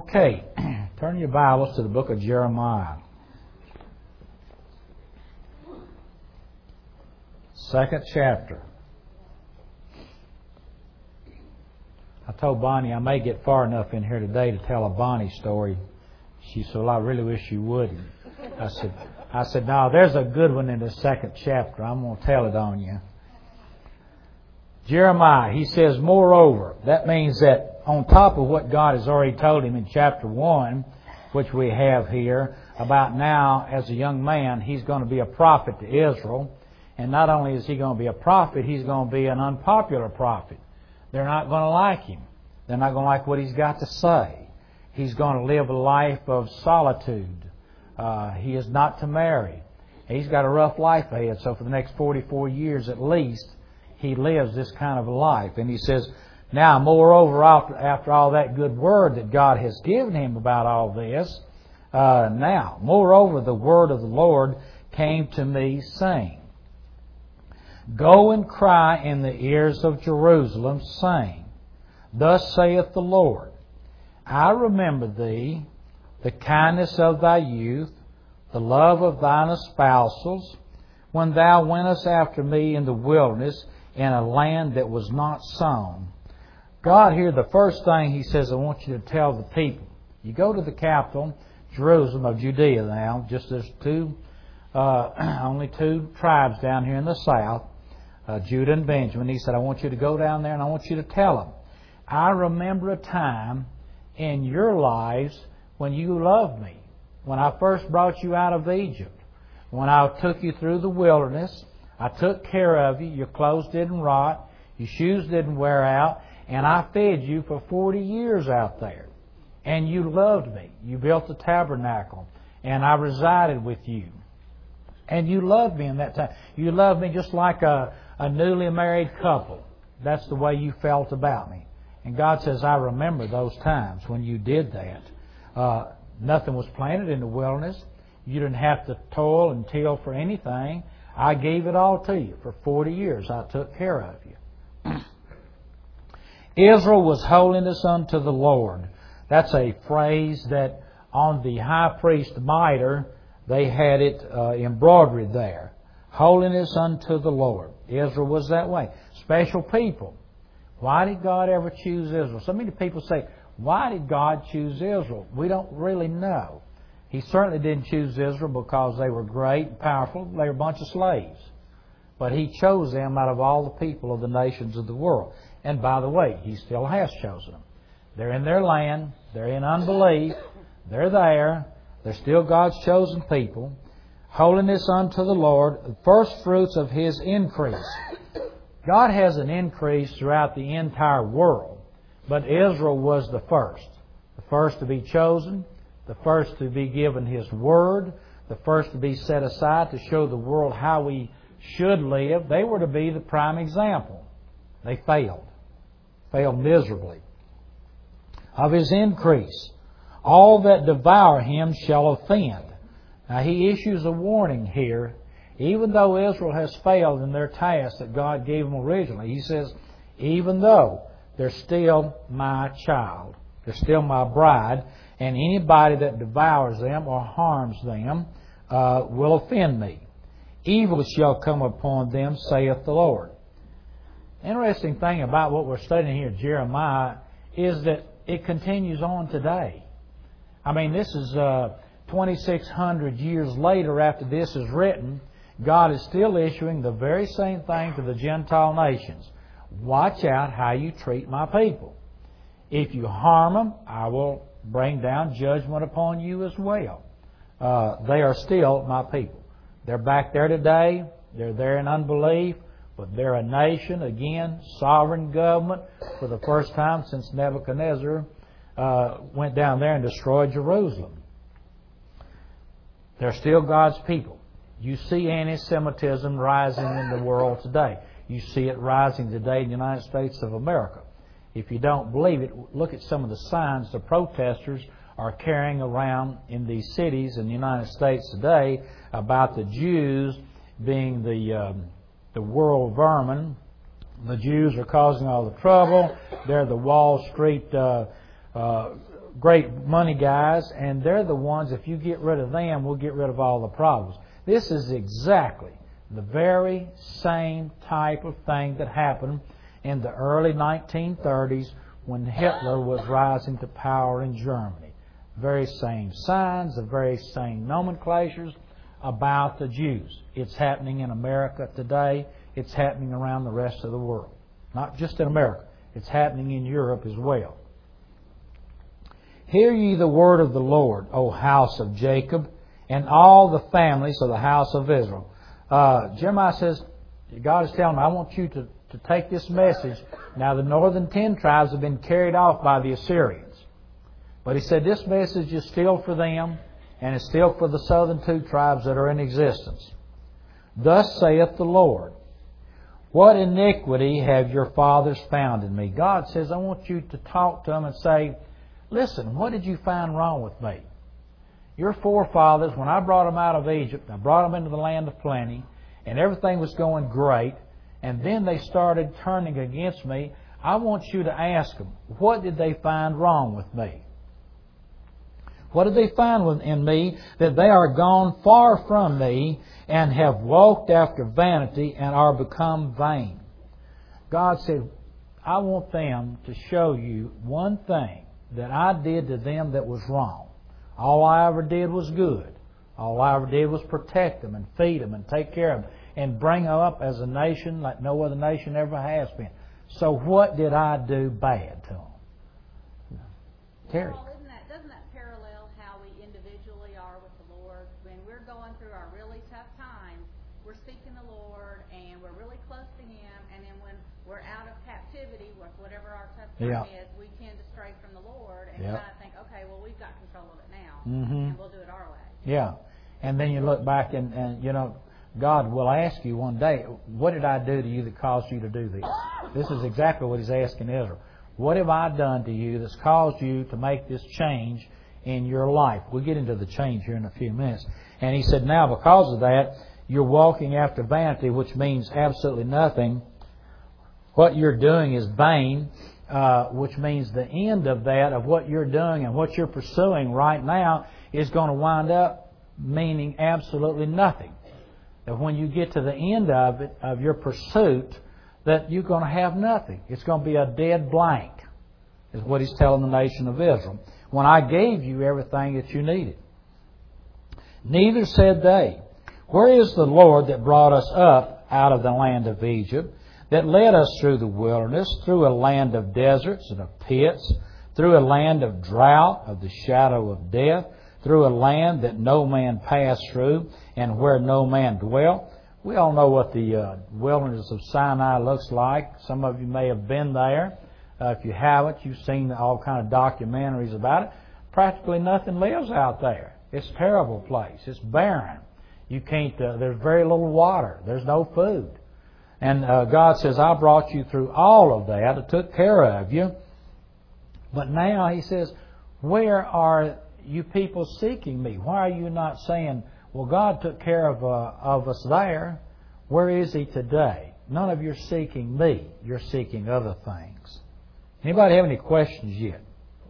Okay, turn your Bibles to the book of Jeremiah. 2nd chapter. I told Bonnie I may get far enough in here today to tell a Bonnie story. She said, well, I really wish you wouldn't. I said, no, there's a good one in the 2nd chapter. I'm going to tell it on you. Jeremiah, he says, moreover, that means that on top of what God has already told him in chapter 1, which we have here, about now, as a young man, he's going to be a prophet to Israel. And not only is he going to be a prophet, he's going to be an unpopular prophet. They're not going to like him. They're not going to like what he's got to say. He's going to live a life of solitude. He is not to marry. He's got a rough life ahead, so for the next 44 years at least, he lives this kind of a life. And he says, now, moreover, after all that good word that God has given him about all this, now, moreover, the word of the Lord came to me, saying, go and cry in the ears of Jerusalem, saying, thus saith the Lord, I remember thee, the kindness of thy youth, the love of thine espousals, when thou wentest after me in the wilderness, in a land that was not sown. God here, the first thing He says, I want you to tell the people. You go to the capital, Jerusalem of Judea now, just there's only two tribes down here in the south, Judah and Benjamin. He said, I want you to go down there and I want you to tell them, I remember a time in your lives when you loved me, when I first brought you out of Egypt, when I took you through the wilderness, I took care of you, your clothes didn't rot, your shoes didn't wear out, and I fed you for 40 years out there. And you loved me. You built the tabernacle, and I resided with you. And you loved me in that time. You loved me just like a newly married couple. That's the way you felt about me. And God says, I remember those times when you did that. Nothing was planted in the wilderness. You didn't have to toil and till for anything. I gave it all to you. For 40 years I took care of you. Israel was holiness unto the Lord. That's a phrase that on the high priest mitre, they had it embroidered there. Holiness unto the Lord. Israel was that way. Special people. Why did God ever choose Israel? So many people say, why did God choose Israel? We don't really know. He certainly didn't choose Israel because they were great and powerful. They were a bunch of slaves. But He chose them out of all the people of the nations of the world. And by the way, He still has chosen them. They're in their land. They're in unbelief. They're there. They're still God's chosen people. Holiness unto the Lord, the first fruits of His increase. God has an increase throughout the entire world. But Israel was the first. The first to be chosen. The first to be given His Word, the first to be set aside to show the world how we should live. They were to be the prime example. They failed miserably. Of His increase, all that devour Him shall offend. Now He issues a warning here. Even though Israel has failed in their task that God gave them originally, He says, even though they're still my child, they're still my bride, and anybody that devours them or harms them will offend me. Evil shall come upon them, saith the Lord. Interesting thing about what we're studying here, Jeremiah, is that it continues on today. I mean, this is 2,600 years later after this is written. God is still issuing the very same thing to the Gentile nations. Watch out how you treat my people. If you harm them, I will bring down judgment upon you as well. They are still my people. They're back there today. They're there in unbelief. But they're a nation, again, sovereign government for the first time since Nebuchadnezzar went down there and destroyed Jerusalem. They're still God's people. You see anti-Semitism rising in the world today. You see it rising today in the United States of America. If you don't believe it, look at some of the signs the protesters are carrying around in these cities in the United States today about the Jews being the world vermin. The Jews are causing all the trouble. They're the Wall Street great money guys, and they're the ones, if you get rid of them, we'll get rid of all the problems. This is exactly the very same type of thing that happened in the early 1930s when Hitler was rising to power in Germany. Very same signs, the very same nomenclatures about the Jews. It's happening in America today. It's happening around the rest of the world. Not just in America. It's happening in Europe as well. Hear ye the word of the Lord, O house of Jacob, and all the families of the house of Israel. Jeremiah says, God is telling me, I want you to take this message. Now, the northern 10 tribes have been carried off by the Assyrians. But he said this message is still for them, and it's still for the southern 2 tribes that are in existence. Thus saith the Lord, what iniquity have your fathers found in me? God says, I want you to talk to them and say, listen, what did you find wrong with me? Your forefathers, when I brought them out of Egypt, I brought them into the land of plenty, and everything was going great, and then they started turning against me. I want you to ask them, what did they find wrong with me? What did they find in me that they are gone far from me and have walked after vanity and are become vain? God said, I want them to show you one thing that I did to them that was wrong. All I ever did was good. All I ever did was protect them and feed them and take care of them and bring them up as a nation like no other nation ever has been. So what did I do bad to them? Terry. Well, doesn't that parallel how we individually are with the Lord? When we're going through our really tough times, we're seeking the Lord and we're really close to Him. And then when we're out of captivity with whatever our tough time is, we tend to stray from the Lord and kind of think, okay, well, we've got control of it now, and we'll do it our way. Yeah. And then you look back and you know, God will ask you one day, what did I do to you that caused you to do this? This is exactly what He's asking Israel. What have I done to you that's caused you to make this change in your life? We'll get into the change here in a few minutes. And He said, now because of that, you're walking after vanity, which means absolutely nothing. What you're doing is vain, which means the end of that, of what you're doing and what you're pursuing right now, is going to wind up meaning absolutely nothing. That when you get to the end of it, of your pursuit, that you're going to have nothing. It's going to be a dead blank, is what He's telling the nation of Israel. When I gave you everything that you needed. Neither said they, where is the Lord that brought us up out of the land of Egypt, that led us through the wilderness, through a land of deserts and of pits, through a land of drought, of the shadow of death, through a land that no man passed through, and where no man dwelt. We all know what the wilderness of Sinai looks like. Some of you may have been there. If you haven't, you've seen all kind of documentaries about it. Practically nothing lives out there. It's a terrible place. It's barren. You can't. There's very little water. There's no food. And God says, I brought you through all of that. I took care of you. But now He says, where are you people seeking me? Why are you not saying, well, God took care of us there. Where is He today? None of you are seeking me. You're seeking other things. Anybody have any questions yet?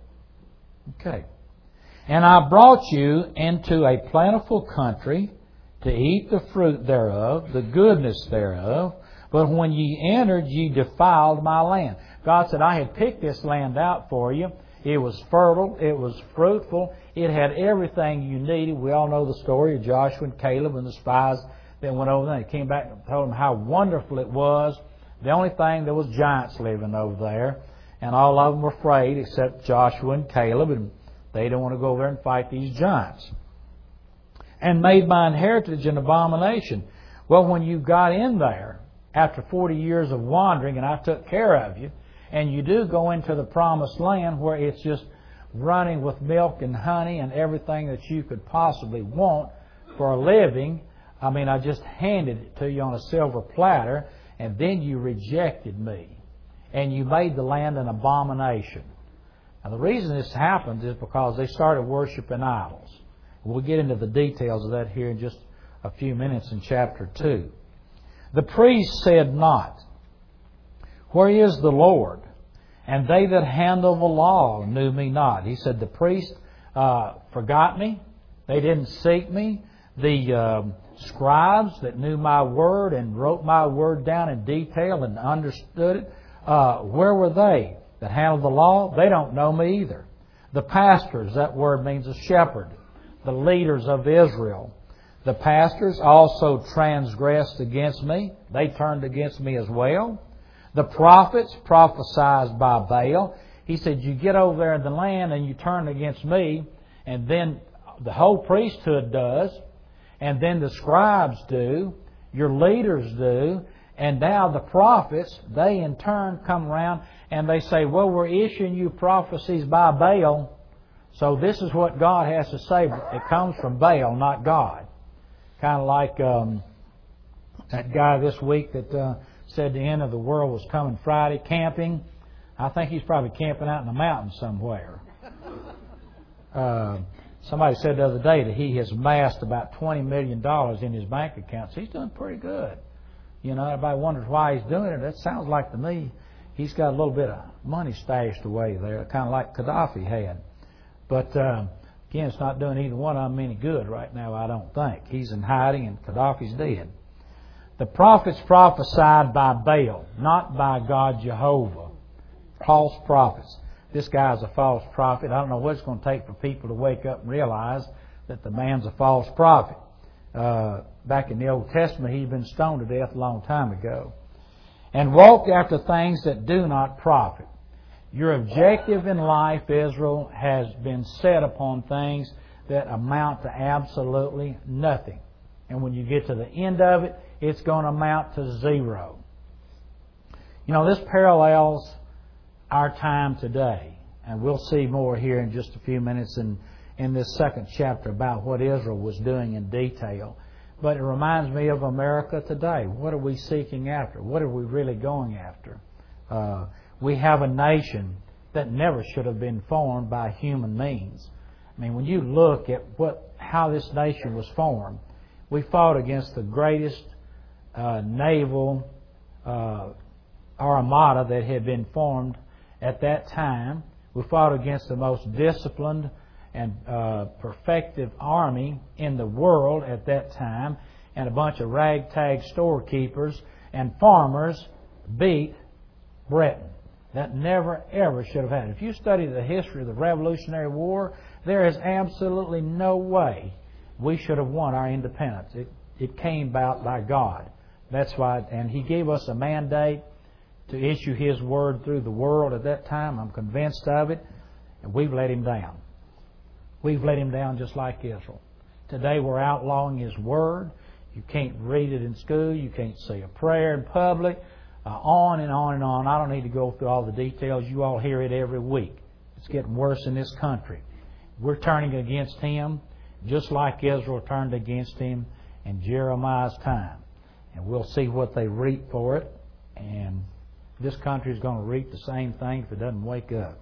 Okay. And I brought you into a plentiful country to eat the fruit thereof, the goodness thereof. But when ye entered, ye defiled my land. God said, I had picked this land out for you. It was fertile. It was fruitful. It had everything you needed. We all know the story of Joshua and Caleb and the spies that went over there. They came back and told them how wonderful it was. The only thing, there was giants living over there. And all of them were afraid except Joshua and Caleb. And they didn't want to go over there and fight these giants. And made my inheritance an abomination. Well, when you got in there, after 40 years of wandering, and I took care of you, and you do go into the promised land where it's just running with milk and honey and everything that you could possibly want for a living. I mean, I just handed it to you on a silver platter, and then you rejected me. And you made the land an abomination. Now, the reason this happened is because they started worshiping idols. We'll get into the details of that here in just a few minutes in chapter 2. The priest said not, where is the Lord? And they that handle the law knew me not. He said, the priest forgot me. They didn't seek me. The scribes that knew my word and wrote my word down in detail and understood it, where were they that handled the law? They don't know me either. The pastors, that word means a shepherd. The leaders of Israel. The pastors also transgressed against me. They turned against me as well. The prophets prophesied by Baal. He said, you get over there in the land and you turn against me, and then the whole priesthood does, and then the scribes do, your leaders do, and now the prophets, they in turn come around and they say, well, we're issuing you prophecies by Baal, so this is what God has to say. It comes from Baal, not God. Kind of like that guy this week that said the end of the world was coming Friday, camping. I think he's probably camping out in the mountains somewhere. Somebody said the other day that he has amassed about $20 million in his bank accounts. He's doing pretty good. You know, everybody wonders why he's doing it. That sounds like to me he's got a little bit of money stashed away there, kind of like Gaddafi had. But again, it's not doing either one of them any good right now, I don't think. He's in hiding and Gaddafi's dead. The prophets prophesied by Baal, not by God Jehovah. False prophets. This guy's a false prophet. I don't know what it's going to take for people to wake up and realize that the man's a false prophet. Back in the Old Testament, he'd been stoned to death a long time ago. And walk after things that do not profit. Your objective in life, Israel, has been set upon things that amount to absolutely nothing. And when you get to the end of it, it's going to amount to zero. You know, this parallels our time today. And we'll see more here in just a few minutes in this second chapter about what Israel was doing in detail. But it reminds me of America today. What are we seeking after? What are we really going after? We have a nation that never should have been formed by human means. I mean, when you look at how this nation was formed, we fought against the greatest naval armada that had been formed at that time. We fought against the most disciplined and perfected army in the world at that time, and a bunch of ragtag storekeepers and farmers beat Britain. That never, ever should have happened. If you study the history of the Revolutionary War, there is absolutely no way we should have won our independence. It came about by God. That's why, and He gave us a mandate to issue His Word through the world at that time. I'm convinced of it. And we've let Him down. We've let Him down just like Israel. Today we're outlawing His Word. You can't read it in school. You can't say a prayer in public. On and on and on. I don't need to go through all the details. You all hear it every week. It's getting worse in this country. We're turning against Him just like Israel turned against Him in Jeremiah's time. And we'll see what they reap for it. And this country is going to reap the same thing if it doesn't wake up.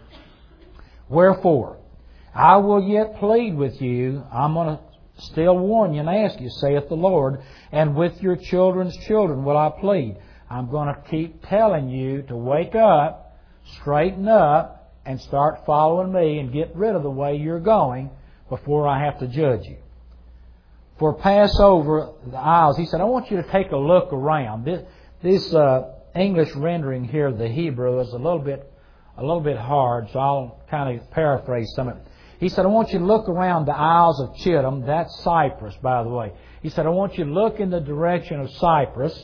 Wherefore, I will yet plead with you. I'm going to still warn you and ask you, saith the Lord, and with your children's children will I plead. I'm going to keep telling you to wake up, straighten up, and start following me and get rid of the way you're going before I have to judge you. For pass over the isles. He said, I want you to take a look around. This English rendering here of the Hebrew is a little bit hard, so I'll kind of paraphrase some of it. He said, I want you to look around the Isles of Chittim. That's Cyprus, by the way. He said, I want you to look in the direction of Cyprus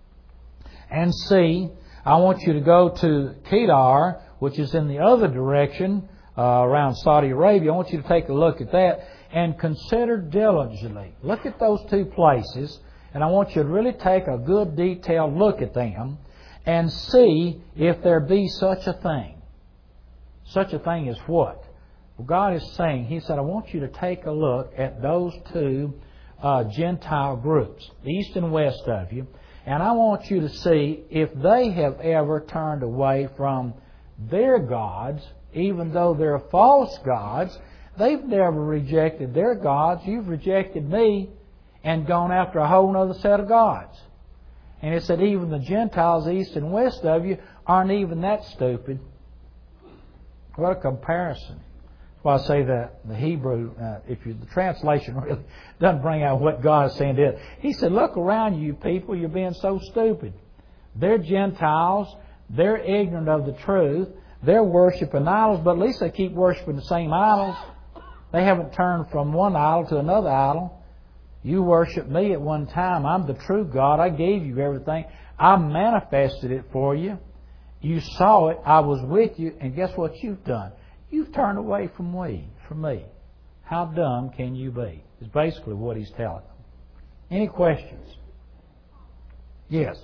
and see. I want you to go to Kedar, which is in the other direction, around Saudi Arabia. I want you to take a look at that and consider diligently. Look at those two places, and I want you to really take a good detailed look at them and see if there be such a thing. Such a thing as what? Well, God is saying, He said, I want you to take a look at those two Gentile groups, east and west of you, and I want you to see if they have ever turned away from their gods, even though they're false gods. They've never rejected their gods. You've rejected me and gone after a whole other set of gods. And it said even the Gentiles east and west of you aren't even that stupid. What a comparison. That's why I say that the Hebrew, the translation really doesn't bring out what God is saying to it. He said, look around you people, you're being so stupid. They're Gentiles. They're ignorant of the truth. They're worshiping idols, but at least they keep worshiping the same idols. They haven't turned from one idol to another idol. You worshiped me at one time. I'm the true God. I gave you everything. I manifested it for you. You saw it. I was with you. And guess what you've done? You've turned away from me. How dumb can you be? Is basically what he's telling them. Any questions? Yes.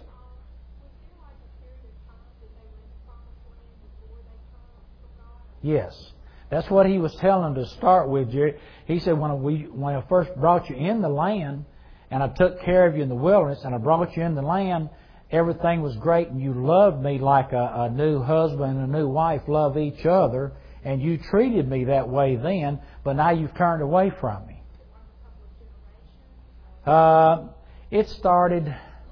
Yes. That's what he was telling them to start with, Jerry. He said, when I first brought you in the land, and I took care of you in the wilderness, and I brought you in the land, everything was great, and you loved me like a new husband and a new wife love each other, and you treated me that way then, but now you've turned away from me. It started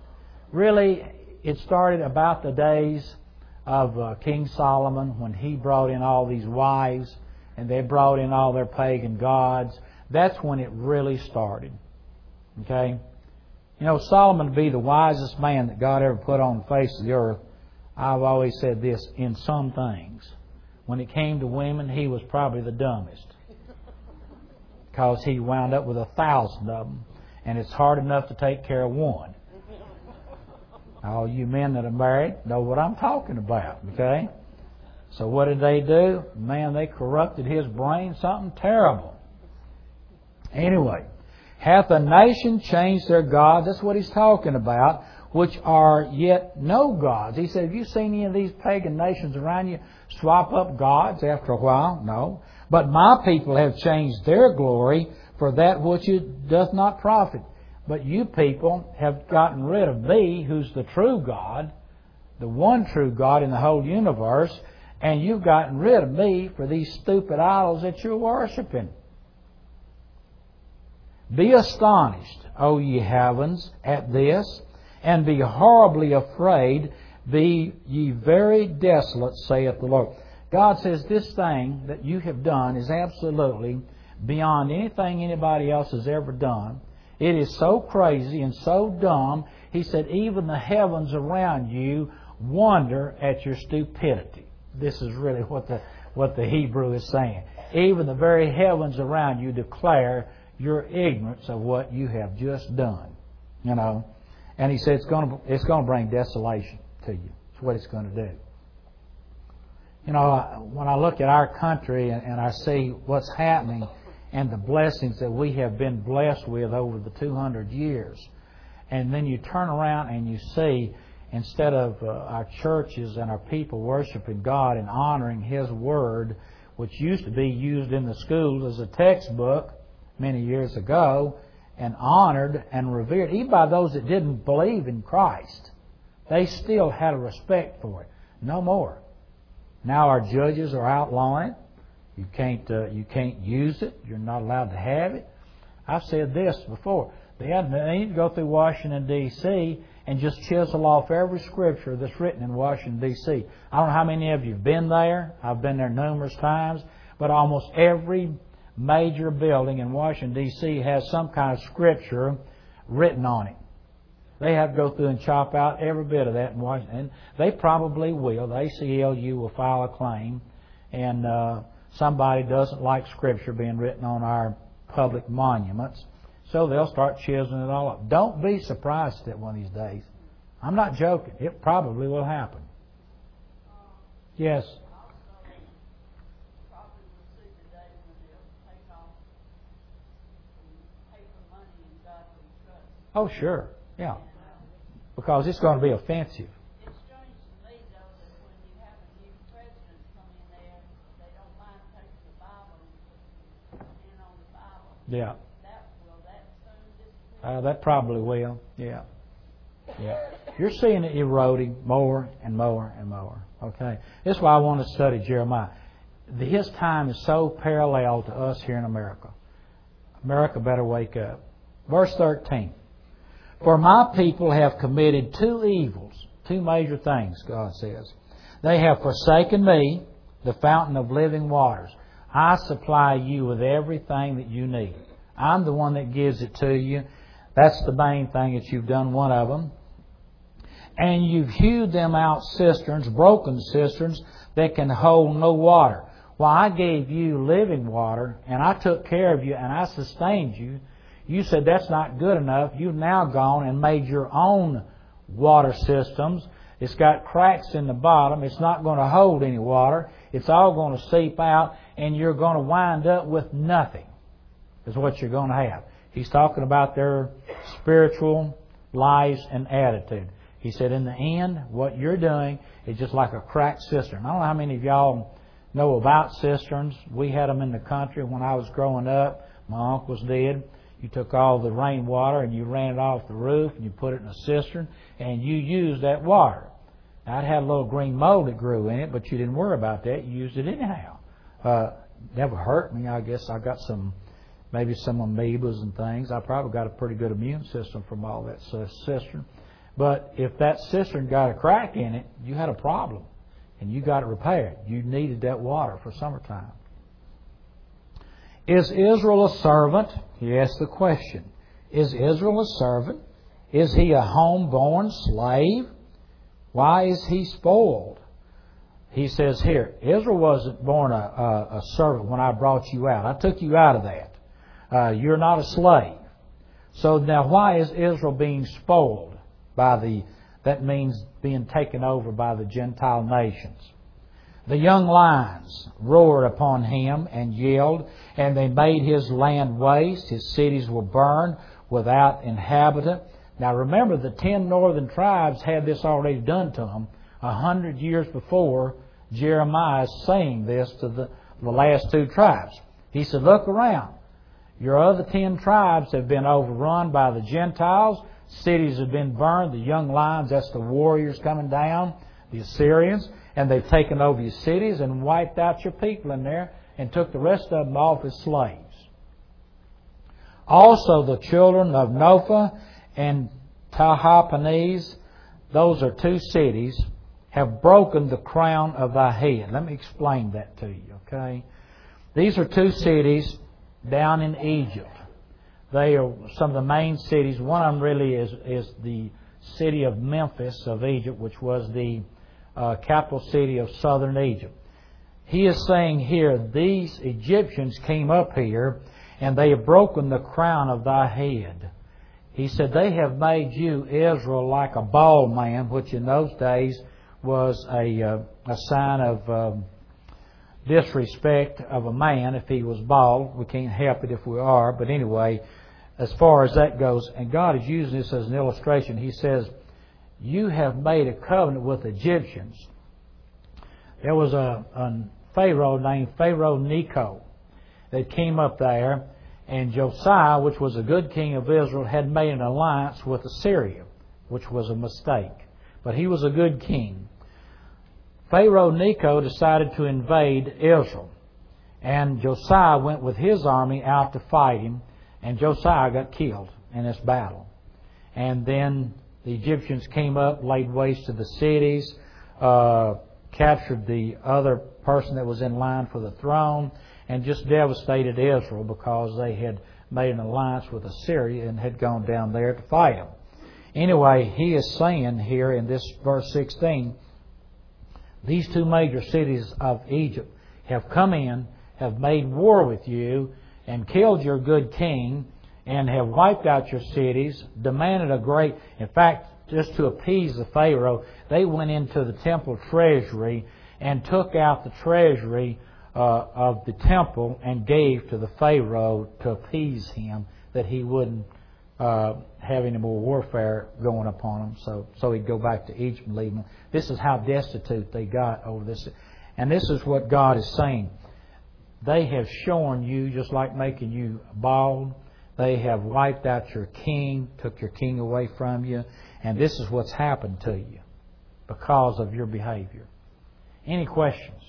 about the days of King Solomon, when he brought in all these wives and they brought in all their pagan gods. That's when it really started. Okay? You know, Solomon to be the wisest man that God ever put on the face of the earth, I've always said this, in some things. When it came to women, he was probably the dumbest. Because he wound up with 1,000 of them. And it's hard enough to take care of one. All you men that are married know what I'm talking about, okay? So what did they do? Man, they corrupted his brain, something terrible. Anyway, hath a nation changed their gods? That's what he's talking about, which are yet no gods. He said, have you seen any of these pagan nations around you swap up gods after a while? No. But my people have changed their glory for that which it doth not profit. But you people have gotten rid of me, who's the true God, the one true God in the whole universe, and you've gotten rid of me for these stupid idols that you're worshiping. Be astonished, O ye heavens, at this, and be horribly afraid. Be ye very desolate, saith the Lord. God says this thing that you have done is absolutely beyond anything anybody else has ever done. It is so crazy and so dumb. He said, even the heavens around you wonder at your stupidity. This is really what the Hebrew is saying. Even the very heavens around you declare your ignorance of what you have just done. You know, and he said it's going to bring desolation to you. It's what it's going to do. You know, when I look at our country and I see what's happening and the blessings that we have been blessed with over the 200 years, and then you turn around and you see, instead of our churches and our people worshiping God and honoring His Word, which used to be used in the schools as a textbook many years ago, and honored and revered, even by those that didn't believe in Christ, they still had a respect for it. No more. Now our judges are outlawing it. You can't use it. You're not allowed to have it. I've said this before. They need to go through Washington, D.C. and just chisel off every scripture that's written in Washington, D.C. I don't know how many of you have been there. I've been there numerous times. But almost every major building in Washington, D.C. has some kind of scripture written on it. They have to go through and chop out every bit of that in Washington. They probably will. The ACLU will file a claim, and somebody doesn't like Scripture being written on our public monuments, so they'll start chiseling it all up. Don't be surprised at one of these days. I'm not joking. It probably will happen. Yes. Oh, sure. Yeah. Because it's going to be offensive. It's strange to me, though, that when you have a new president come in there, they don't mind taking the Bible and putting it on the Bible. Yeah. Will that soon disappear? That probably will. Yeah. Yeah. You're seeing it eroding more and more and more. Okay. That's why I want to study Jeremiah. His time is so parallel to us here in America. America better wake up. Verse 13. For my people have committed two evils, two major things, God says. They have forsaken me, the fountain of living waters. I supply you with everything that you need. I'm the one that gives it to you. That's the main thing, that you've done one of them. And you've hewed them out cisterns, broken cisterns, that can hold no water. Well, I gave you living water, and I took care of you, and I sustained you. You said that's not good enough. You've now gone and made your own water systems. It's got cracks in the bottom. It's not going to hold any water. It's all going to seep out, and you're going to wind up with nothing, is what you're going to have. He's talking about their spiritual lives and attitude. He said, in the end, what you're doing is just like a cracked cistern. I don't know how many of y'all know about cisterns. We had them in the country when I was growing up. My uncles did. You took all the rainwater and you ran it off the roof and you put it in a cistern and you used that water. Now, it had a little green mold that grew in it, but you didn't worry about that. You used it anyhow. Never hurt me. I guess I got maybe some amoebas and things. I probably got a pretty good immune system from all that cistern. But if that cistern got a crack in it, you had a problem and you got it repaired. You needed that water for summertime. Is Israel a servant? He asked the question. Is Israel a servant? Is he a homeborn slave? Why is he spoiled? He says here, Israel wasn't born a servant when I brought you out. I took you out of that. You're not a slave. So now why is Israel being spoiled? That means being taken over by the Gentile nations. The young lions roared upon him and yelled, and they made his land waste. His cities were burned without inhabitant. Now remember, the 10 northern tribes had this already done to them 100 years before Jeremiah is saying this to the last 2 tribes. He said, look around. Your other 10 tribes have been overrun by the Gentiles. Cities have been burned. The young lions, that's the warriors coming down, the Assyrians, and they've taken over your cities and wiped out your people in there and took the rest of them off as slaves. Also the children of Nopha and Tahpanhes, those are 2 cities, have broken the crown of thy head. Let me explain that to you, okay? These are 2 cities down in Egypt. They are some of the main cities. One of them really is the city of Memphis of Egypt, which was the capital city of southern Egypt. He is saying here, these Egyptians came up here and they have broken the crown of thy head. He said, they have made you, Israel, like a bald man, which in those days was a sign of disrespect of a man if he was bald. We can't help it if we are, but anyway, as far as that goes, and God is using this as an illustration. He says, you have made a covenant with Egyptians. There was a Pharaoh named Pharaoh Necho that came up there, and Josiah, which was a good king of Israel, had made an alliance with Assyria, which was a mistake. But he was a good king. Pharaoh Necho decided to invade Israel, and Josiah went with his army out to fight him. And Josiah got killed in this battle. And then the Egyptians came up, laid waste to the cities, captured the other person that was in line for the throne, and just devastated Israel because they had made an alliance with Assyria and had gone down there to fight them. Anyway, he is saying here in this verse 16, these 2 major cities of Egypt have come in, have made war with you, and killed your good king, and have wiped out your cities, demanded a great... In fact, just to appease the Pharaoh, they went into the temple treasury and took out the treasury of the temple and gave to the Pharaoh to appease him, that he wouldn't have any more warfare going upon them, so he'd go back to Egypt and leave them. This is how destitute they got over this. And this is what God is saying. They have shorn you, just like making you bald. They have wiped out your king, took your king away from you. And this is what's happened to you because of your behavior. Any questions?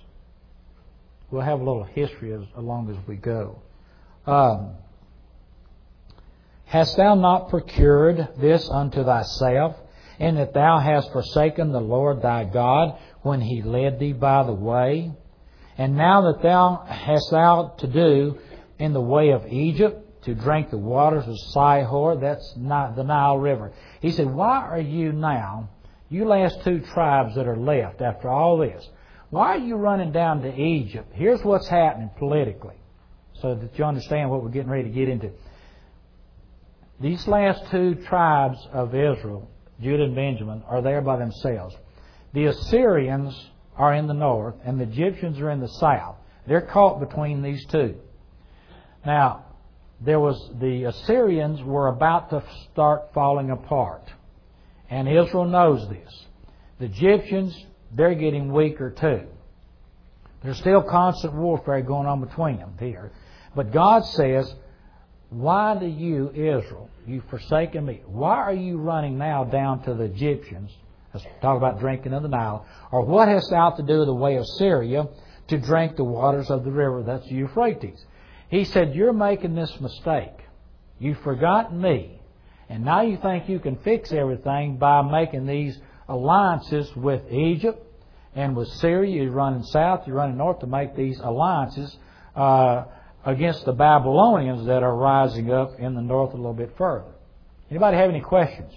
We'll have a little history along as we go. Hast thou not procured this unto thyself, in that thou hast forsaken the Lord thy God when He led thee by the way? And now that thou hast to do in the way of Egypt, to drink the waters of Sihor, that's not the Nile River. He said, why are you now, you last two tribes that are left after all this, why are you running down to Egypt? Here's what's happening politically, so that you understand what we're getting ready to get into. These last two tribes of Israel, Judah and Benjamin, are there by themselves. The Assyrians are in the north, and the Egyptians are in the south. They're caught between these two. Now, the Assyrians were about to start falling apart, and Israel knows this. The Egyptians, they're getting weaker too. There's still constant warfare going on between them here. But God says, why do you, Israel, you've forsaken me? Why are you running now down to the Egyptians? Let's talk about drinking of the Nile. Or what hast thou to do the way of Syria to drink the waters of the river? That's the Euphrates. He said, you're making this mistake. You've forgotten me. And now you think you can fix everything by making these alliances with Egypt and with Syria. You're running south, you're running north to make these alliances against the Babylonians that are rising up in the north a little bit further. Anybody have any questions?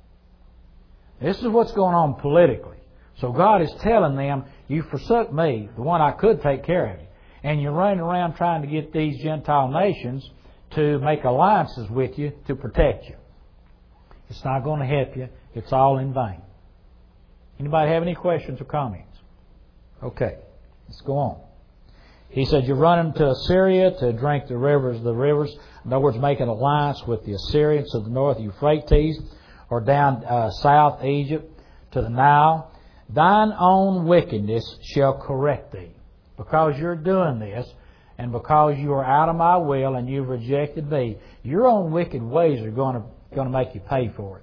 This is what's going on politically. So God is telling them, you forsook me, the one I could take care of you. And you're running around trying to get these Gentile nations to make alliances with you to protect you. It's not going to help you. It's all in vain. Anybody have any questions or comments? Okay, let's go on. He said, you're running to Assyria to drink the rivers. In other words, make an alliance with the Assyrians to the north Euphrates, or down south Egypt to the Nile. Thine own wickedness shall correct thee. Because you're doing this, and because you are out of my will and you've rejected me, your own wicked ways are going to make you pay for it.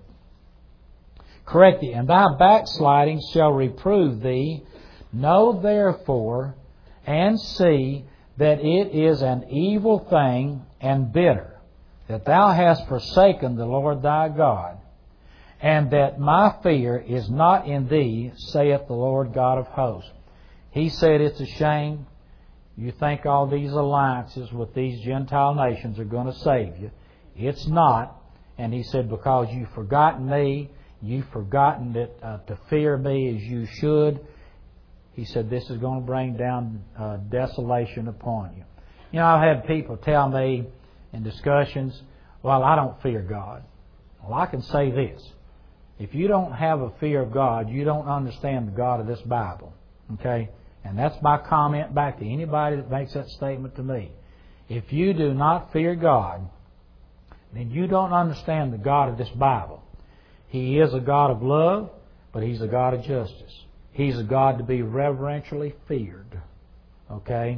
Correct thee, and thy backsliding shall reprove thee. Know therefore and see that it is an evil thing and bitter, that thou hast forsaken the Lord thy God, and that my fear is not in thee, saith the Lord God of hosts. He said it's a shame. You think all these alliances with these Gentile nations are going to save you. It's not. And He said, because you've forgotten me, you've forgotten that to fear me as you should, He said this is going to bring down desolation upon you. You know, I've had people tell me in discussions, well, I don't fear God. Well, I can say this. If you don't have a fear of God, you don't understand the God of this Bible. Okay? And that's my comment back to anybody that makes that statement to me. If you do not fear God, then you don't understand the God of this Bible. He is a God of love, but He's a God of justice. He's a God to be reverentially feared. Okay?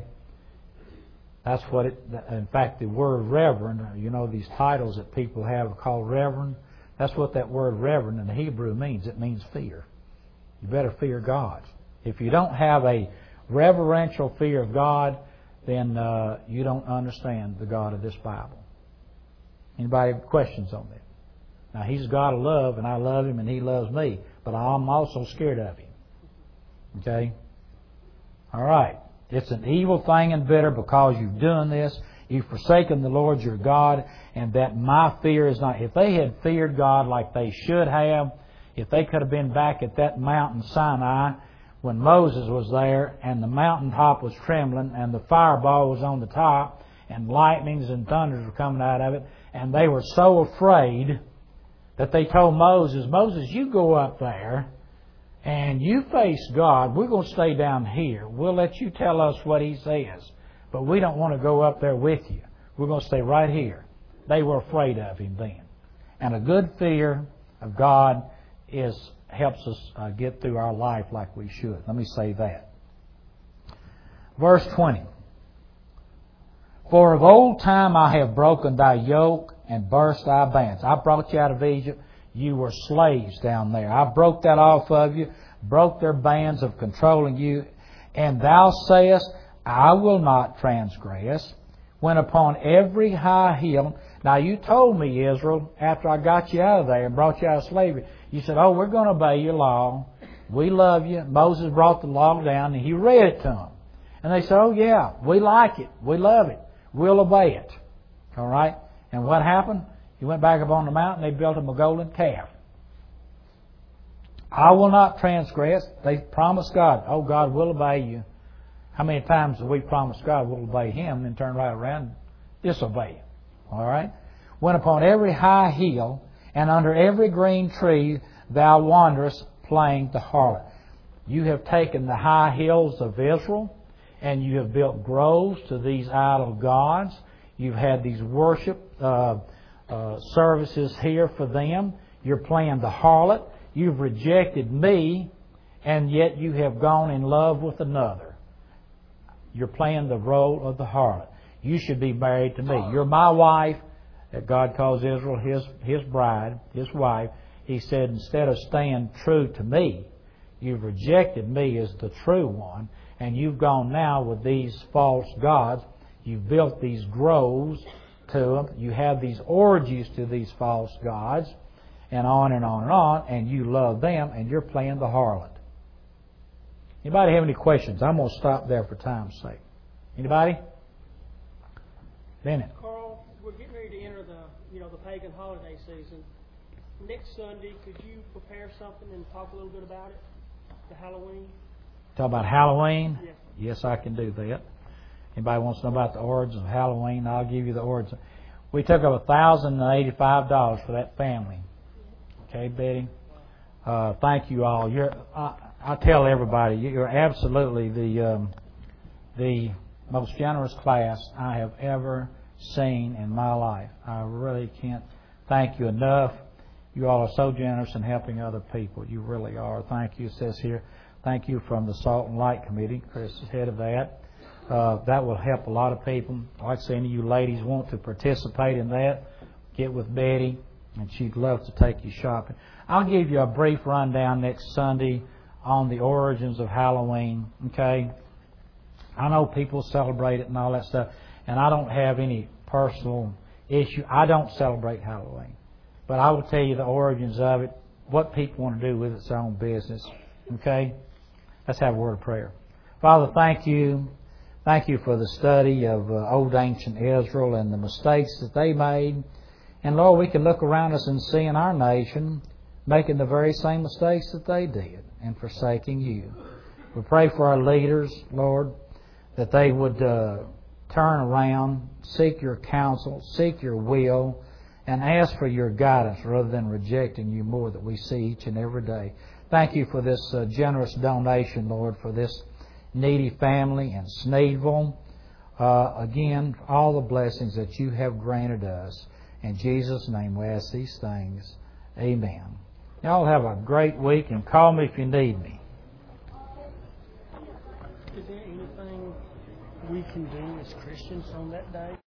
That's what in fact, the word reverend, you know, these titles that people have called reverend, that's what that word reverend in the Hebrew means. It means fear. You better fear God. If you don't have a reverential fear of God, then you don't understand the God of this Bible. Anybody have questions on that? Now, He's a God of love, and I love Him, and He loves me, but I'm also scared of Him. Okay? All right. It's an evil thing and bitter because you've done this. You've forsaken the Lord your God, and that my fear is not. If they had feared God like they should have, if they could have been back at that mountain Sinai when Moses was there and the mountaintop was trembling and the fireball was on the top and lightnings and thunders were coming out of it, and they were so afraid that they told Moses, Moses, you go up there and you face God. We're going to stay down here. We'll let you tell us what He says, but we don't want to go up there with you. We're going to stay right here. They were afraid of Him then. And a good fear of God helps us get through our life like we should. Let me say that. Verse 20. For of old time I have broken thy yoke and burst thy bands. I brought you out of Egypt. You were slaves down there. I broke that off of you, broke their bands of controlling you. And thou sayest, I will not transgress, when upon every high hill. Now, you told me, Israel, after I got you out of there and brought you out of slavery, you said, oh, we're going to obey your law. We love you. Moses brought the law down, and he read it to them. And they said, oh, yeah, we like it. We love it. We'll obey it. All right? And what happened? He went back up on the mountain. They built him a golden calf. I will not transgress. They promised God, oh, God, we'll obey you. How many times have we promised God we'll obey Him and then turn right around and disobey Him? All right? Went upon every high hill, and under every green tree thou wanderest, playing the harlot. You have taken the high hills of Israel, and you have built groves to these idol gods. You've had these worship services here for them. You're playing the harlot. You've rejected me, and yet you have gone in love with another. You're playing the role of the harlot. You should be married to me. You're my wife. That God calls Israel His bride, His wife. He said, instead of staying true to me, you've rejected me as the true one, and you've gone now with these false gods. You've built these groves to them. You have these orgies to these false gods, and on and on and on, and you love them, and you're playing the harlot. Anybody have any questions? I'm going to stop there for time's sake. Anybody? Bennett. Carl, we're getting ready to enter the pagan holiday season. Next Sunday, could you prepare something and talk a little bit about it? The Halloween? Talk about Halloween? Yes. Yes, I can do that. Anybody wants to know about the origins of Halloween? I'll give you the origin. We took up $1,085 for that family. Okay, Betty? Thank you all. I tell everybody, you're absolutely the most generous class I have ever seen in my life. I really can't thank you enough. You all are so generous in helping other people. You really are. Thank you. It says here, thank you from the Salt and Light Committee. Chris is head of that. That will help a lot of people. Like I say, any of you ladies want to participate in that, get with Betty, and she'd love to take you shopping. I'll give you a brief rundown next Sunday on the origins of Halloween. Okay? I know people celebrate it and all that stuff, and I don't have any personal issue. I don't celebrate Halloween. But I will tell you the origins of it. What people want to do with it's their own business. Okay? Let's have a word of prayer. Father, thank you. Thank you for the study of old ancient Israel and the mistakes that they made. And Lord, we can look around us and see in our nation making the very same mistakes that they did and forsaking you. We pray for our leaders, Lord, that they would turn around, seek your counsel, seek your will, and ask for your guidance rather than rejecting you more that we see each and every day. Thank you for this generous donation, Lord, for this needy family in Sneedville. Again, all the blessings that you have granted us. In Jesus' name we ask these things. Amen. Y'all have a great week and call me if you need me. Is there anything we can do as Christians on that day?